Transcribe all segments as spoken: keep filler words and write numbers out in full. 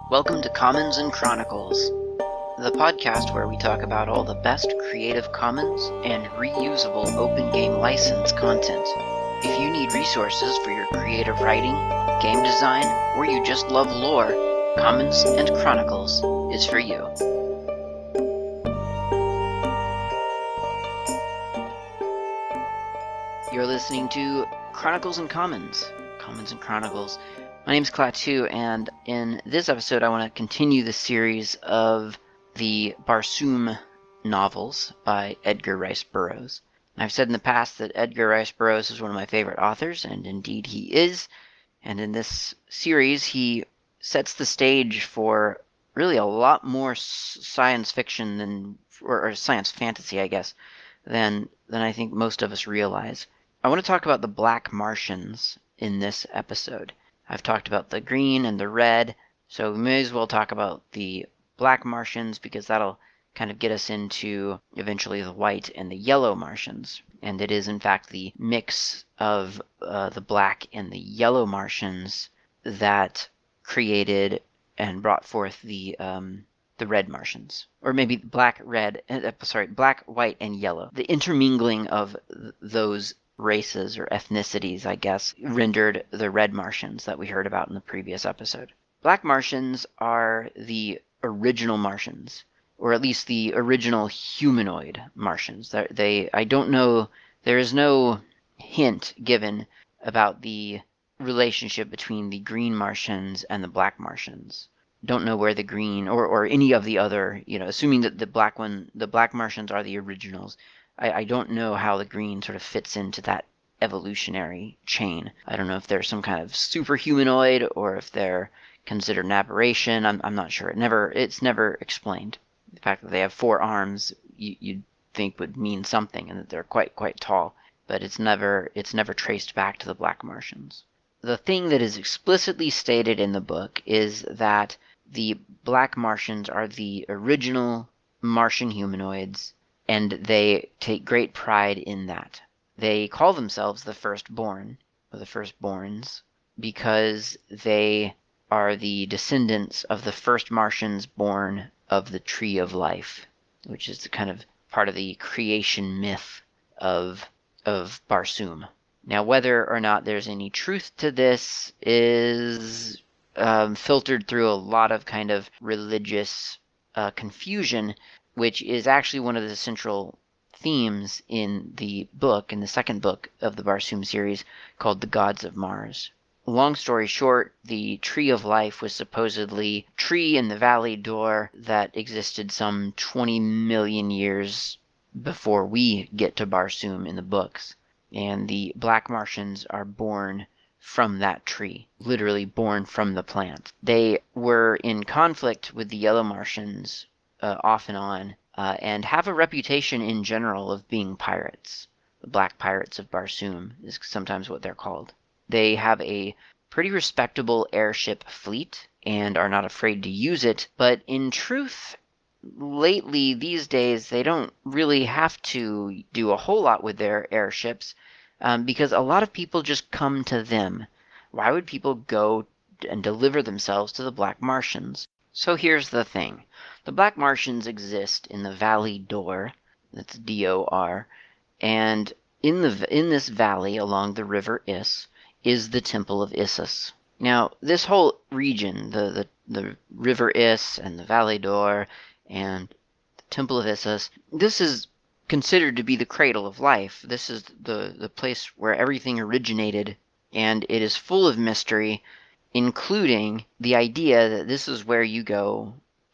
Welcome to Commons and Chronicles, the podcast where we talk about all the best Creative Commons and reusable open game license content. If you need resources for your creative writing, game design, or you just love lore, Commons and Chronicles is for you. You're listening to Chronicles and Commons, Commons and Chronicles. My name is Klaatu, and in this episode I want to continue the series of the Barsoom novels by Edgar Rice Burroughs. I've said in the past that Edgar Rice Burroughs is one of my favorite authors, and indeed he is. And in this series he sets the stage for really a lot more science fiction than, or, or science fantasy, I guess, than than I think most of us realize. I want to talk about the Black Martians in this episode. I've talked about the green and the red, so we may as well talk about the Black Martians because that'll kind of get us into eventually the white and the yellow Martians. And it is in fact the mix of uh, the black and the yellow Martians that created and brought forth the um, the red Martians, or maybe black, red, uh, sorry, black, white, and yellow. The intermingling of th- those races or ethnicities, I guess, rendered the red Martians that we heard about in the previous episode. Black Martians are the original Martians, or at least the original humanoid Martians. They're, they, I don't know, there is no hint given about the relationship between the green Martians and the black Martians. Don't know where the green or, or any of the other, you know, assuming that the black one, the black Martians are the originals. I, I don't know how the green sort of fits into that evolutionary chain. I don't know if they're some kind of superhumanoid or if they're considered an aberration. I'm, I'm not sure. It never, it's never explained. The fact that they have four arms, you, you'd think would mean something, and that they're quite, quite tall. But it's never, it's never traced back to the black Martians. The thing that is explicitly stated in the book is that the black Martians are the original Martian humanoids, and they take great pride in that. They call themselves the Firstborn, or the Firstborns, because they are the descendants of the first Martians born of the Tree of Life, which is the kind of part of the creation myth of, of Barsoom. Now, whether or not there's any truth to this is um, filtered through a lot of kind of religious uh, confusion, which is actually one of the central themes in the book, in the second book of the Barsoom series, called The Gods of Mars. Long story short, the Tree of Life was supposedly a tree in the Valley d'Or that existed some twenty million years before we get to Barsoom in the books. And the black Martians are born from that tree, literally born from the plant. They were in conflict with the yellow Martians uh, off and on, uh, and have a reputation in general of being pirates. The Black Pirates of Barsoom is sometimes what they're called. They have a pretty respectable airship fleet and are not afraid to use it, but in truth, lately, these days, they don't really have to do a whole lot with their airships um, because a lot of people just come to them. Why would people go and deliver themselves to the Black Martians? So here's the thing. The Black Martians exist in the Valley d'Or, that's D O R, and in the in this valley along the River Is is the Temple of Issus. Now, this whole region, the, the, the River Is and the Valley d'Or and the Temple of Issus, this is considered to be the cradle of life. This is the, the place where everything originated, and it is full of mystery, including the idea that this is where you go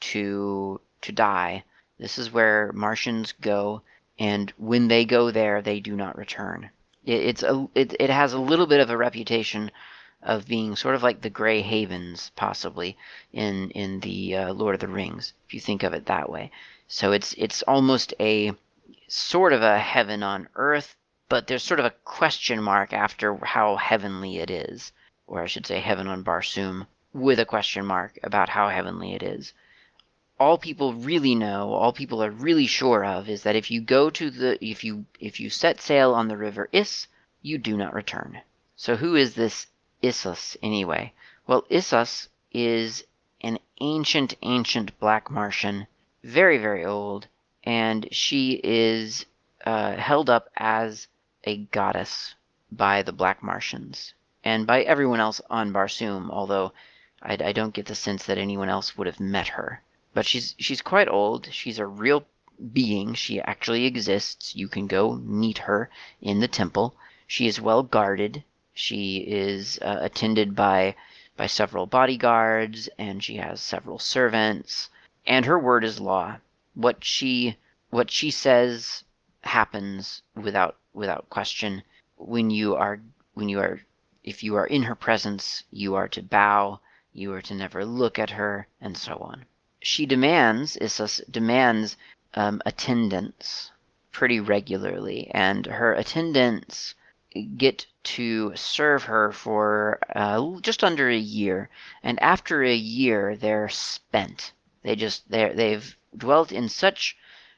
to to die. This is where Martians go, and when they go there, they do not return. It, it's a it, it has a little bit of a reputation of being sort of like the Grey Havens, possibly, in in the uh, Lord of the Rings, if you think of it that way. So it's it's almost a sort of a heaven on earth, but there's sort of a question mark after how heavenly it is. Or I should say heaven on Barsoom, with a question mark about how heavenly it is. All people really know, all people are really sure of, is that if you go to the, if you if you set sail on the River Is, you do not return. So who is this Issus anyway? Well, Issus is an ancient, ancient Black Martian, very, very old, and she is uh, held up as a goddess by the Black Martians and by everyone else on Barsoom, although I, I don't get the sense that anyone else would have met her. But she's she's quite old. She's a real being. She actually exists. You can go meet her in the temple. She is well guarded. She is uh, attended by by several bodyguards, and she has several servants. And her word is law. What she what she says happens without without question. When you are when you are if you are in her presence, you are to bow, you are to never look at her, and so on. She demands, Issus demands um, attendance pretty regularly, and her attendants get to serve her for uh, just under a year, and after a year they're spent. They just they they've dwelt in such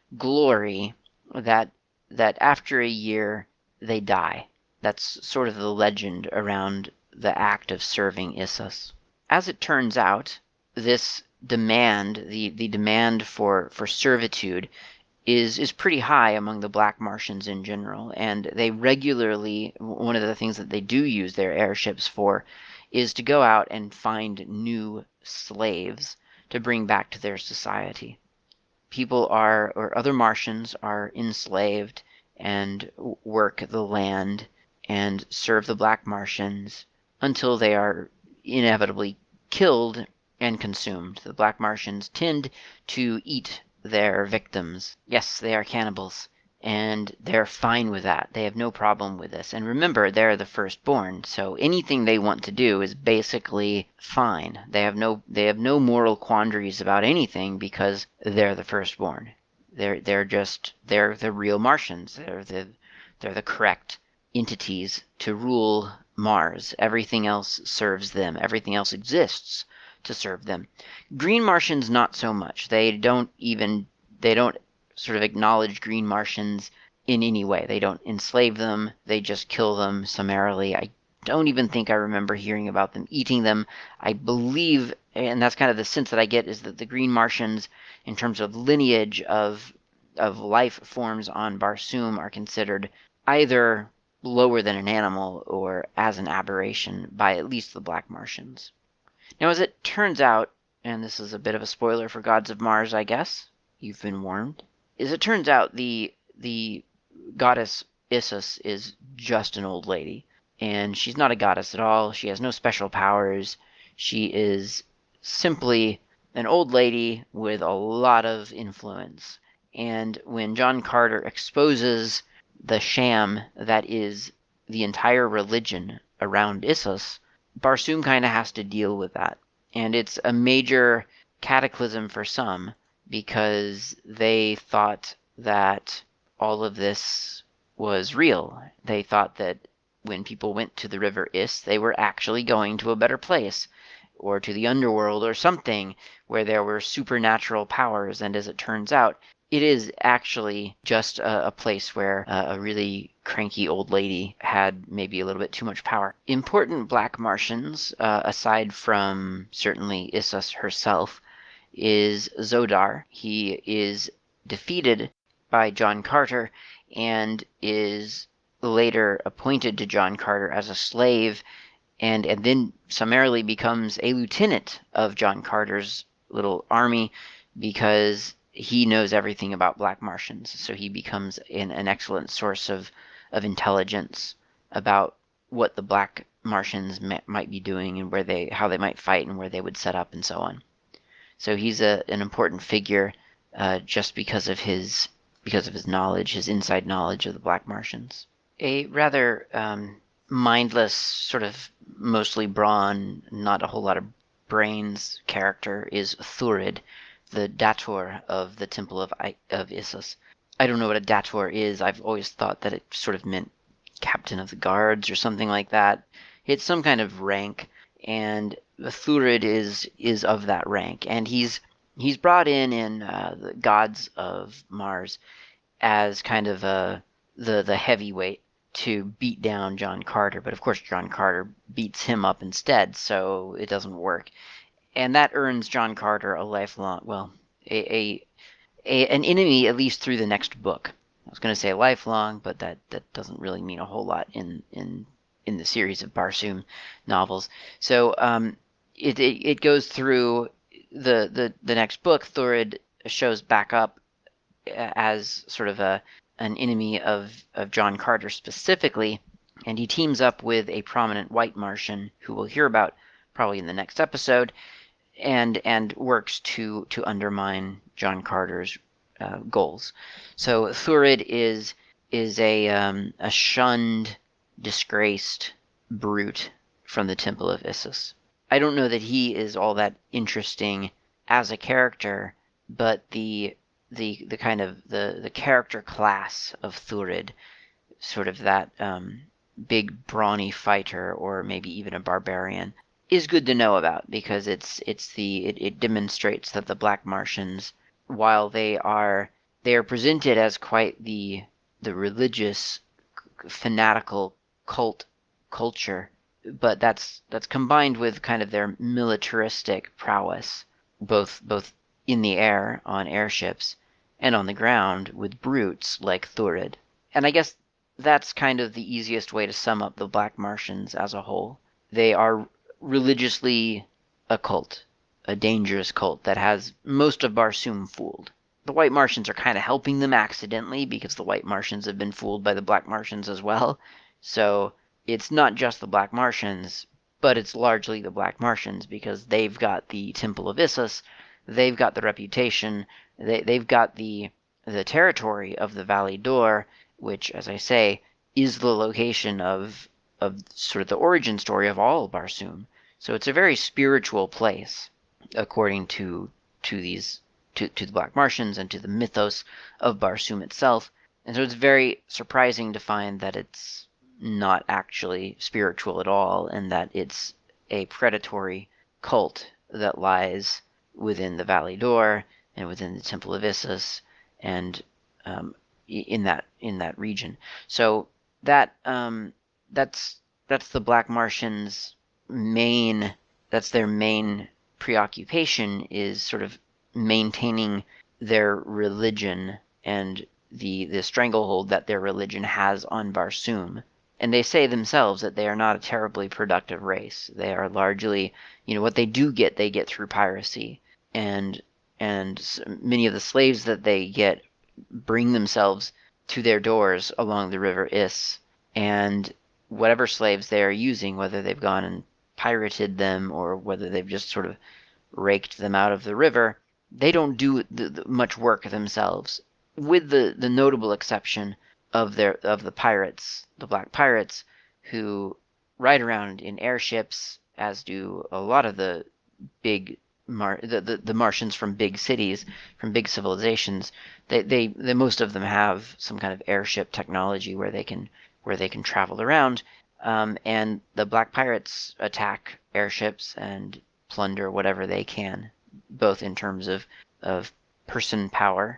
glory that that after a year they die. That's sort of the legend around the act of serving Issus. As it turns out, this demand, the, the demand for, for servitude, is is pretty high among the Black Martians in general, and they regularly, one of the things that they do use their airships for is to go out and find new slaves to bring back to their society. People are, or other Martians are enslaved and work the land and serve the Black Martians until they are inevitably killed and consumed. The Black Martians tend to eat their victims. Yes, they are cannibals, and they're fine with that. They have no problem with this. And remember, they're the firstborn, so anything they want to do is basically fine. They have no they have no moral quandaries about anything because they're the firstborn. They're they're just they're the real Martians. They're the they're the correct entities to rule Mars. Everything else serves them. Everything else exists to serve them. Green Martians, not so much. They don't even, they don't sort of acknowledge Green Martians in any way. They don't enslave them. They just kill them summarily. I don't even think I remember hearing about them eating them. I believe, and that's kind of the sense that I get, is that the Green Martians, in terms of lineage of of life forms on Barsoom, are considered either lower than an animal or as an aberration by at least the Black Martians. Now, as it turns out, and this is a bit of a spoiler for Gods of Mars, I guess, you've been warned, as it turns out, the the goddess Issus is just an old lady, and she's not a goddess at all. She has no special powers. She is simply an old lady with a lot of influence. And when John Carter exposes the sham that is the entire religion around Issus, Barsoom kind of has to deal with that. And it's a major cataclysm for some because they thought that all of this was real. They thought that when people went to the River Is, they were actually going to a better place, or to the underworld or something where there were supernatural powers. And as it turns out, it is actually just a, a place where uh, a really cranky old lady had maybe a little bit too much power. Important Black Martians, uh, aside from certainly Issus herself, is Zodar. He is defeated by John Carter and is later appointed to John Carter as a slave, and, and then summarily becomes a lieutenant of John Carter's little army because he knows everything about Black Martians, so he becomes an, an excellent source of, of intelligence about what the Black Martians may, might be doing and where they, how they might fight and where they would set up and so on. So he's a, an important figure uh, just because of his because of his knowledge, his inside knowledge of the Black Martians. A rather um, mindless, sort of mostly brawn, not a whole lot of brains character is Thurid, the Dator of the Temple of, I- of Issus. I don't know what a Dator is. I've always thought that it sort of meant captain of the guards or something like that. It's some kind of rank, and Thurid is is of that rank, and he's he's brought in in uh, the Gods of Mars as kind of a the the heavyweight to beat down John Carter. But of course, John Carter beats him up instead, so it doesn't work. and that earns John Carter a lifelong, well, a, a, a an enemy at least through the next book. I was going to say lifelong, but that, that doesn't really mean a whole lot in in, in the series of Barsoom novels. So um, it, it it goes through the, the the next book. Thurid shows back up as sort of a an enemy of of John Carter specifically, and he teams up with a prominent white Martian who we'll hear about probably in the next episode, and and works to to undermine John Carter's uh, goals. So Thurid is is a um, a shunned, disgraced brute from the Temple of Issus. I don't know that he is all that interesting as a character, but the the the kind of the the character class of Thurid, sort of that um, big brawny fighter, or maybe even a barbarian, is good to know about, because it's it's the it, it demonstrates that the Black Martians, while they are they are presented as quite the the religious, fanatical cult culture, but that's that's combined with kind of their militaristic prowess, both both in the air on airships and on the ground with brutes like Thurid. And I guess that's kind of the easiest way to sum up the Black Martians as a whole. They are religiously a cult, a dangerous cult that has most of Barsoom fooled. The White Martians are kind of helping them accidentally, because the White Martians have been fooled by the Black Martians as well. So it's not just the Black Martians, but it's largely the Black Martians, because they've got the Temple of Issus, they've got the reputation, they, they've got the the territory of the Valley Dor, which, as I say, is the location of of sort of the origin story of all Barsoom. So it's a very spiritual place, according to to these to, to the Black Martians and to the mythos of Barsoom itself. And so it's very surprising to find that it's not actually spiritual at all, and that it's a predatory cult that lies within the Valley Dor and within the Temple of Issus, and um, in that in that region. So that um, that's that's the Black Martians' main that's their main preoccupation, is sort of maintaining their religion and the the stranglehold that their religion has on Barsoom. And they say themselves that they are not a terribly productive race. They are largely, you know, what they do get, they get through piracy. And and many of the slaves that they get bring themselves to their doors along the River Iss, and whatever slaves they are using, whether they've gone and pirated them or whether they've just sort of raked them out of the river, they don't do the, the, much work themselves, with the, the notable exception of their of the pirates, the Black Pirates, who ride around in airships, as do a lot of the big Mar- the, the, the Martians from big cities, from big civilizations. They, they, they most of them have some kind of airship technology where they can where they can travel around. Um, and the Black Pirates attack airships and plunder whatever they can, both in terms of of person power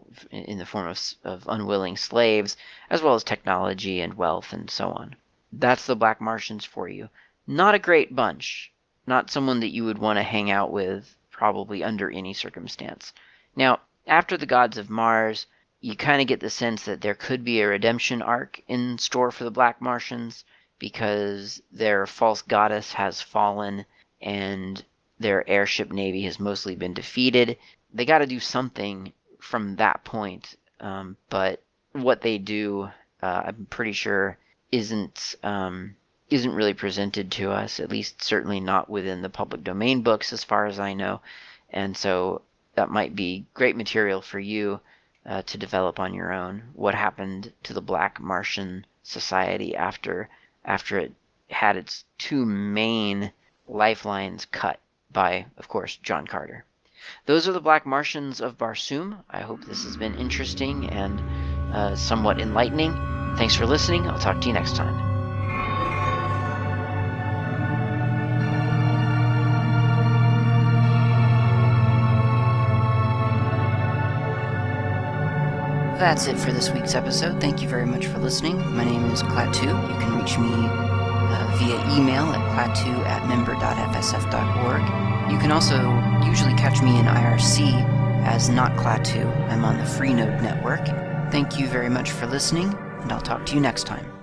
in the form of, of unwilling slaves, as well as technology and wealth and so on. That's the Black Martians for you. Not a great bunch. Not someone that you would want to hang out with, probably under any circumstance. Now, after the Gods of Mars, you kind of get the sense that there could be a redemption arc in store for the Black Martians, because their false goddess has fallen and their airship navy has mostly been defeated. They got to do something from that point, um, but what they do, uh, I'm pretty sure, isn't um, isn't really presented to us, at least certainly not within the public domain books, as far as I know. And so that might be great material for you uh, to develop on your own. What happened to the Black Martian society after after it had its two main lifelines cut by, of course, John Carter. Those are the Black Martians of Barsoom. I hope this has been interesting and uh, somewhat enlightening. Thanks for listening. I'll talk to you next time. That's it for this week's episode. Thank you very much for listening. My name is Klaatu. You can reach me uh, via email at klaatu at member dot f s f dot org. You can also usually catch me in I R C as Not Klaatu. I'm on the Freenode network. Thank you very much for listening, and I'll talk to you next time.